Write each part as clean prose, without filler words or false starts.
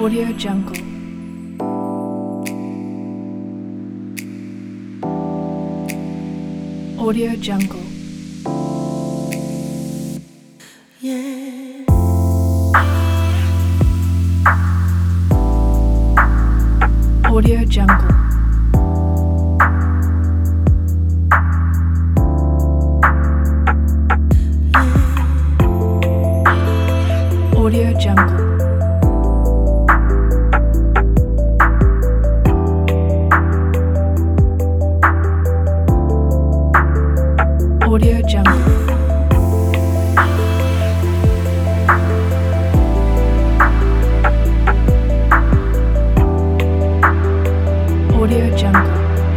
Audio Jungle. Audio Jungle. Yeah. Audio Jungle. Audio Jungle. Audio Jungle. Audio Jungle.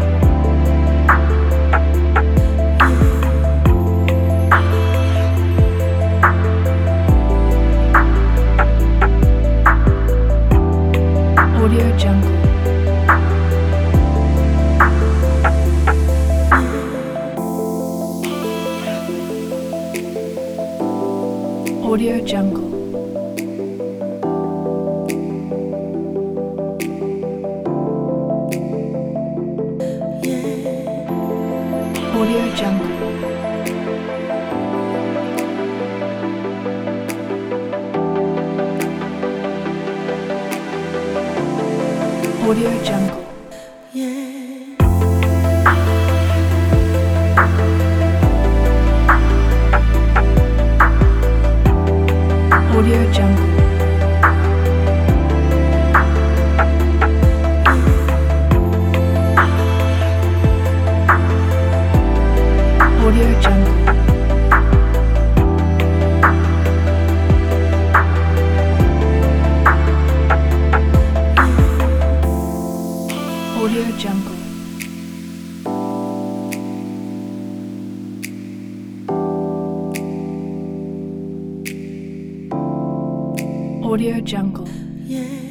Audio Jungle. Audio Jungle. Audio Jungle. Audio Jungle. Audio Jungle. Audio Jungle. Audio Jungle. Audio Jungle.